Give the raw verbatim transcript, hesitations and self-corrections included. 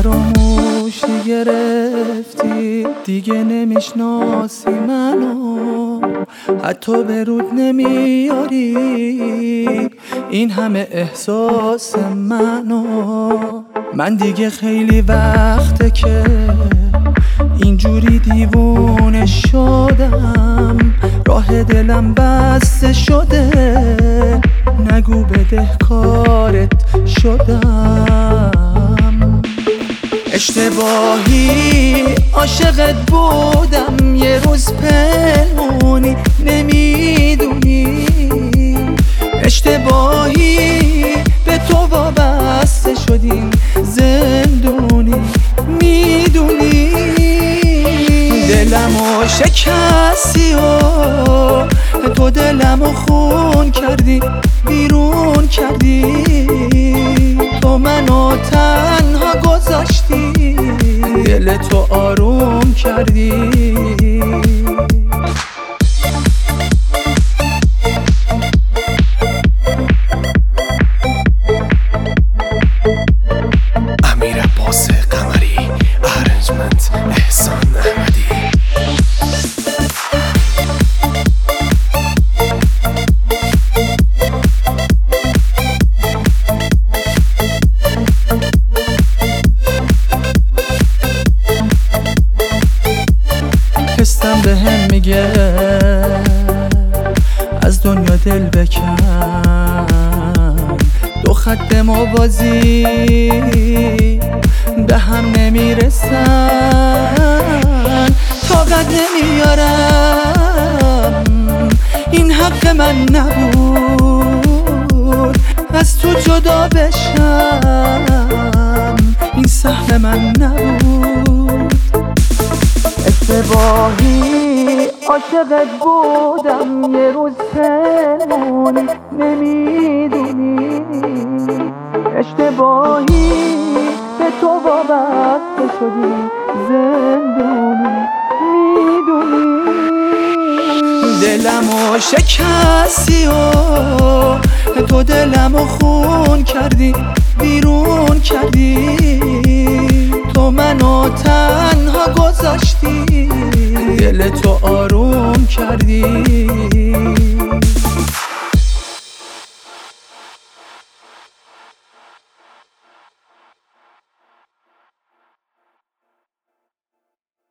فراموشی گرفتی، دیگه نمیشناسی منو، حتی به رود نمیاری این همه احساس منو. من دیگه خیلی وقته که اینجوری دیوونه شدم، راه دلم بسته شده، نگو بدهکارت شدم. اشتباهی عاشقت بودم، یه روز پنهونی نمیدونی، اشتباهی به تو وابسته شدیم، زندونی میدونی. دلمو شکستی و تو دلمو خون کردی، بیرون کردی، تو منو تنها گذاشتی، دل تو آروم کردی. امیر عباس قمری، ارنجمنت احسان احمدی. حسم به هم میگه از دنیا دل بکن، دو خط موازی به هم نمیرسن، طاقت نمیارم این حق من نبود، از تو جدا بشم این سهم من نبود. اشتباهی عاشقت بودم، یه روز پنهونی نمیدونی، اشتباهی به تو وابسته شدی، زندونی میدونی. دلمو شکستی و تو دلمو خون کردی، بیرون کردی، تو منو تنها گذاشتی، دل تو آروم کردی.